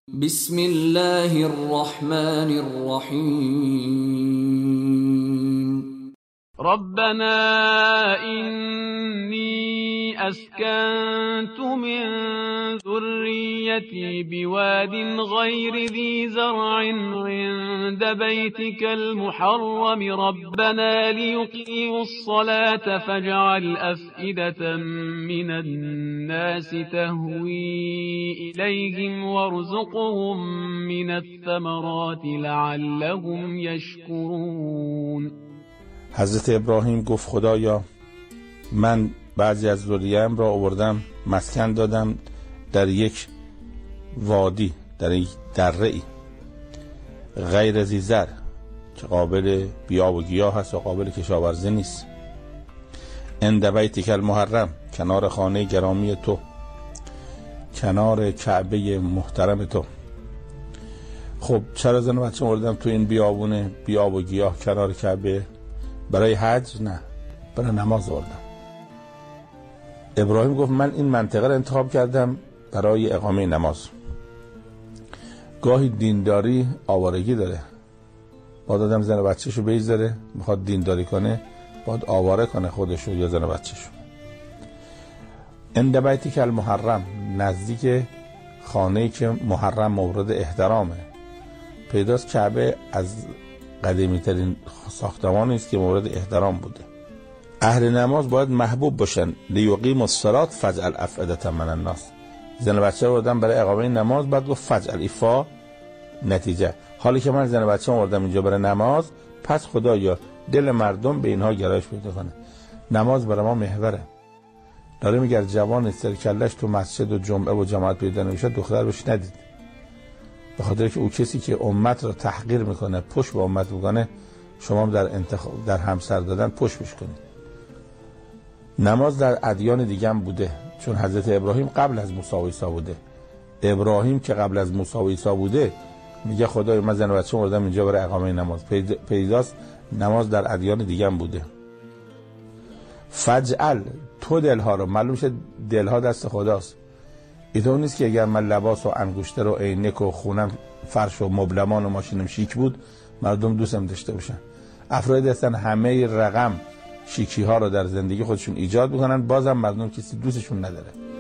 بسم الله الرحمن الرحيم ربنا إني أسكنت من ذريتي بواد غير ذي زرع عند بيتك المحرم ربنا ليقيموا الصلاة فاجعل أفئدة من الناس تهوي إليهم وارزقهم من الثمرات لعلهم يشكرون. حضرت ابراهیم گفت خدایا من بعضی از ذریه‌ام را آوردم مسکن دادم در یک وادی، در یک دره‌ای غیر ذی زرع که قابل بیاب و گیاه هست و قابل کشاورزی نیست، عند بیتک المحرم کنار خانه گرامی تو، کنار کعبه محترم تو. خب چرا زن و بچه آوردم تو این بیابونه بیاب و گیاه کنار کعبه؟ برای حج؟ نه، برای نماز آوردم. ابراهیم گفت من این منطقه رو انتخاب کردم برای اقامه نماز. گاهی دینداری آوارگی داره، باید آدم زن و بچه‌شو بگذاره، میخواد دینداری کنه باید آواره کنه خودشو یا زن و بچه‌شو. عند بیتک المحرم، نزدیک خانه‌ای که محرم مورد احترامه. پیداست کعبه از قدیمی ترین ساختمانی است که مورد احترام بوده. اهل نماز باید محبوب باشن. لیقیموا الصلاة فاجعل افئدة من الناس. زن و بچه آوردم برای اقامه نماز، بعد گفت فاجعل ایفا نتیجه. حالی که من زن و بچه آوردم اینجا برای نماز، پس خدایا دل مردم به اینها گرایش پیدا کنه. نماز برای ما محوره. داره میگه جوان سرکلش تو مسجد و جمعه و جماعت پیدا نمیشه دختر بهش ندید. به خاطر که او کسی که امت رو تحقیر میکنه، پشت به امت میکنه، شما هم در همسر دادن پشت بش کنید. نماز در ادیان دیگه هم بوده، چون حضرت ابراهیم قبل از موسی و عیسی بوده. ابراهیم که قبل از موسی و عیسی بوده میگه خدای من زن و بچه آوردم اینجا برای اقامه نماز. پیداست نماز در ادیان دیگه هم بوده. فجعل تو دلها رو، معلوم شه دلها دست خداست. اینطور نیست که اگر من لباس و انگشتر و عینک و خونم فرش و مبلمان و ماشینم شیک بود مردم دوستم داشته باشن. افرادی هستن همه رقم شیکی ها رو در زندگی خودشون ایجاد میکنن، بازم مردم کسی دوستشون نداره.